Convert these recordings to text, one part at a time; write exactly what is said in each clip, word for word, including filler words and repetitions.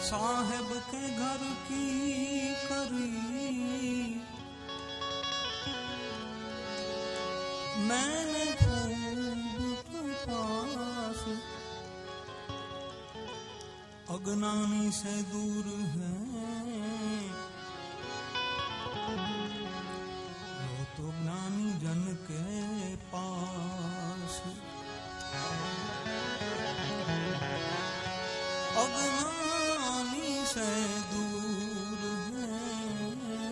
साहेब के घर की करी मैंने खूब तपास, अगनानी से दूर है वो तो ज्ञानी जन के पास। अगनानी से दूर है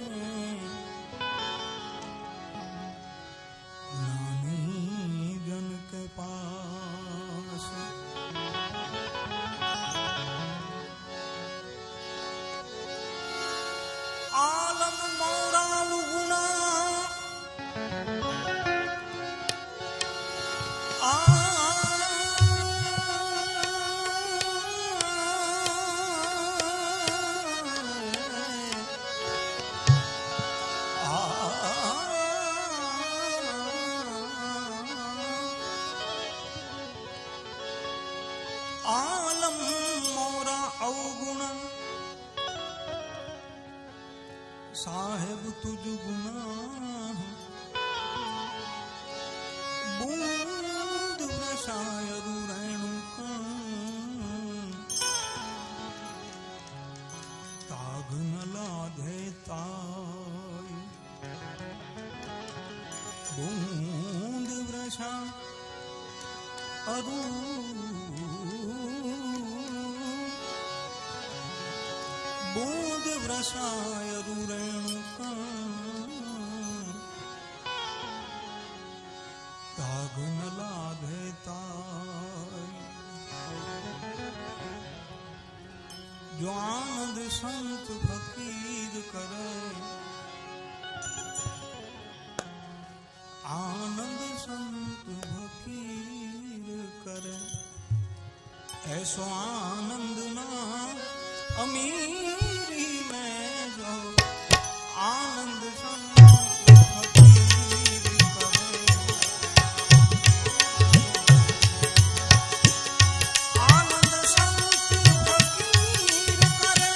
ज्ञानी जन के पास। आलम मोरा गुना आलम मोरा अवगुण साहेब तुझ गुना बूंद शायरु रैणु ताग न लाधे ताय। बूंद वृषा अरु बूंद वृषायरु रेणुका ताग न लाधे ताय। जो आनंद संत फकीर करे, आनंद संत फकीर करे, ऐसो आनंद ना अमीरी में जो आनंद संत फकीर करे। आनंद संत फकीर करे,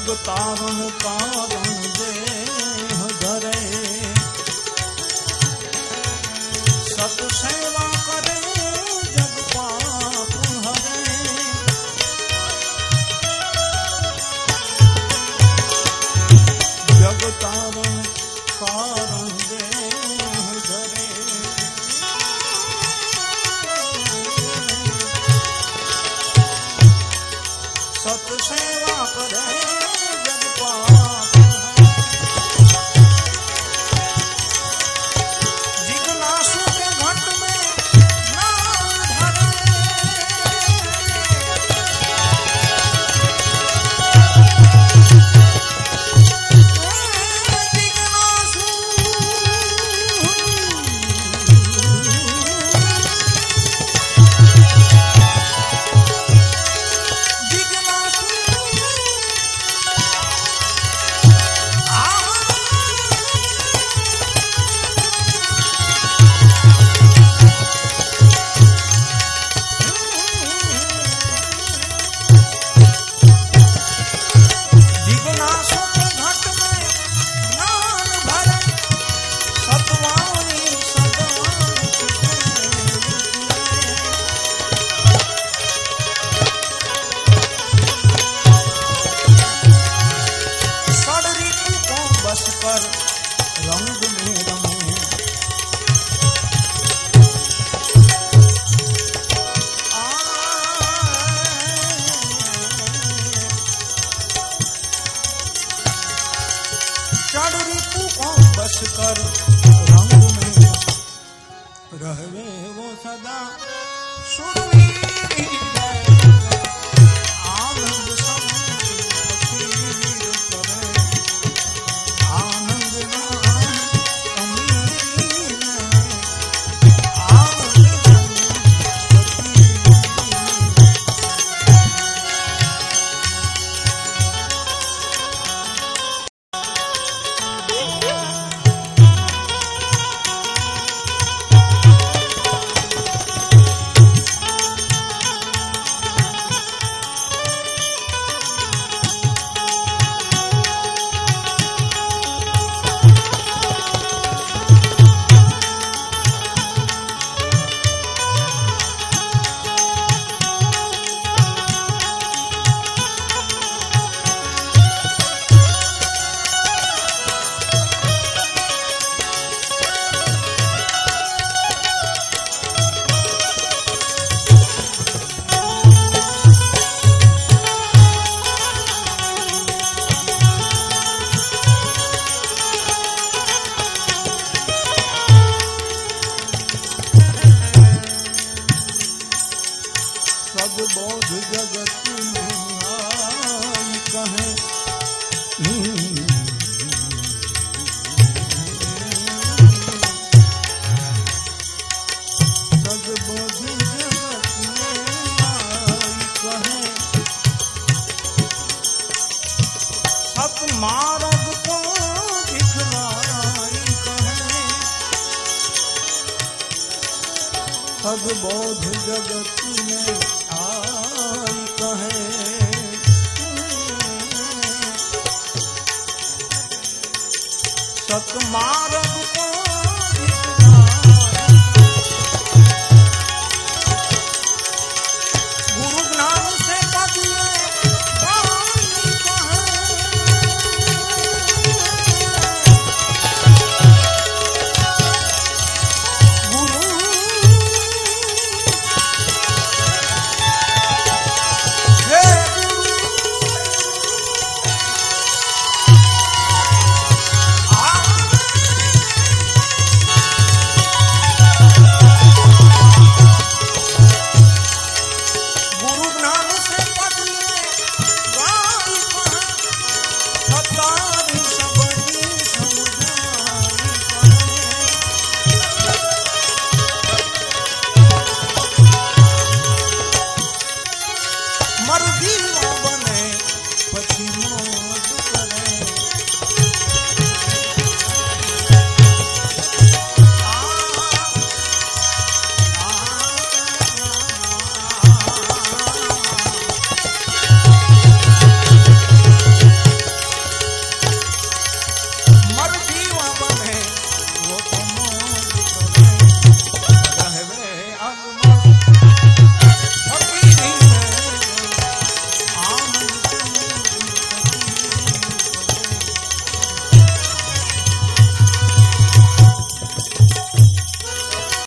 जग तारण कारण देह धरे सत सेवा करे जग पाप हरे जग तारण कारण देह धरे सत सेवा करे जग पाप जिज्ञासु के घट में ज्ञान भरे जिज्ञासु पर रंग में रमे चढ़ ऋतु को बस कर रंग में रहवे वो सदा सुरवीर आनंद सब बोध जगत में आई कहे सद बोध जगत में आई कहे सत मार्ग को दिखलाई कहे सद बोध जगत में कहे सत मार्ग को